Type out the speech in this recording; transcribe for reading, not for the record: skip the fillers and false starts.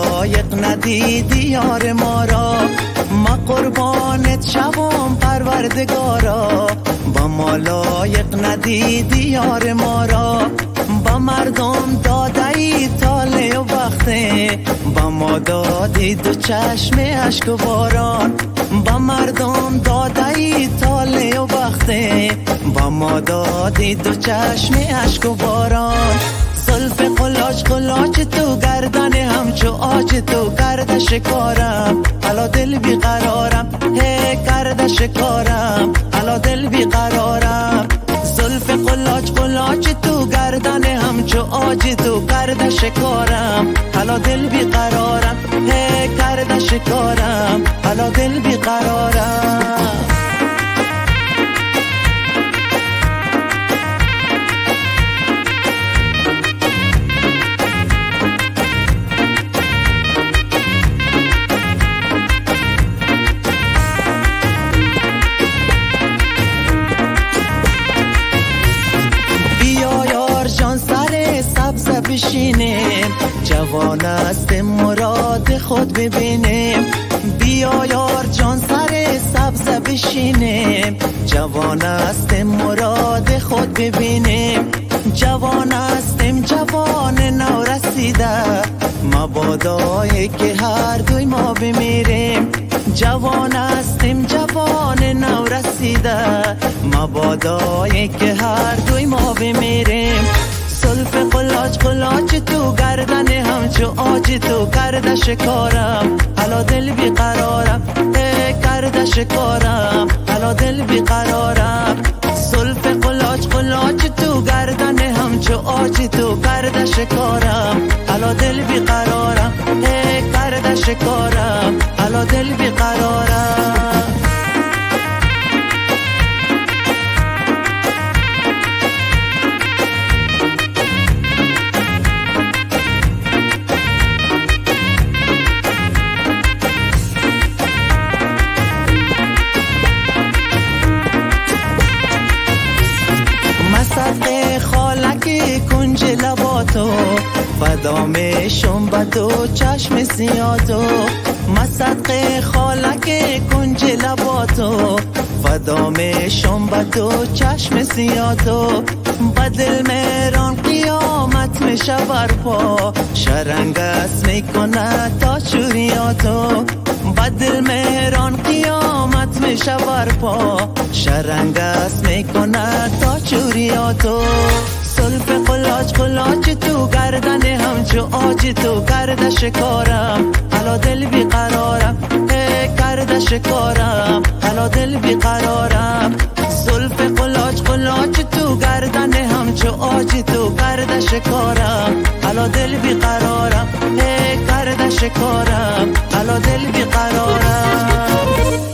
لایق ندیدی یار ما را، ما قربانت شوم پروردگارا. با ما لایق ندیدی یار ما را، با مردم دادی طالع و وقته، با ما دادی دو چشم اشک و باران. با مردم دادی طالع و وقته، با ما دادی دو چشم اشک و باران. زلف قلاج قلاج تو گردن همچو آج تو کرده شکارم، حالا دل بیقرارم هی کرده شکارم، حالا دل بیقرارم. زلف قلاج قلاج تو گردن همچو آج تو کرده شکارم، حالا دل بیقرارم هی کرده شکارم، حالا دل بیقرارم. بشینیم جوان است مراد خود ببینیم، بیا یار جان سر سبز بشینیم جوان است مراد خود ببینیم. جوان هستیم جوان نو رسیده، مبادای که هر دوی ما بمیریم. جوان هستیم جوان نو رسیده، مبادای که هر دوی ما بمیریم. زلف قلاج قلاج تو گردن همچو آج تو کرده شکارم، حالا دل بیقرارم کرده شکارم، حالا دل بیقرارم. زلف قلاج قلاج تو گردن همچو آج تو کرده شکارم، حالا دل بیقرارم کرده شکارم، حالا دل بیقرارم. صدق خالک کنج لباتو فدا میشم به تو چشم سیاتو، ما صدق خالک کنج لباتو فدا میشم به تو چشم سیاتو. با دل میران قیامت میشه برپا، شرنگس میکنه تا چوریاتو. با دل میران قیامت میشه برپا، شرنگس میکنه تا چوریاتو. زلف قلاج قلاج تو گردن همچو آج تو کرده شکارم، حالا دل بیقرارم کرده شکارم، حالا دل بیقرارم. زلف قلاج قلاج تو گردن همچو آج تو کرده شکارم، حالا دل بیقرارم کرده شکارم، حالا دل بیقرارم.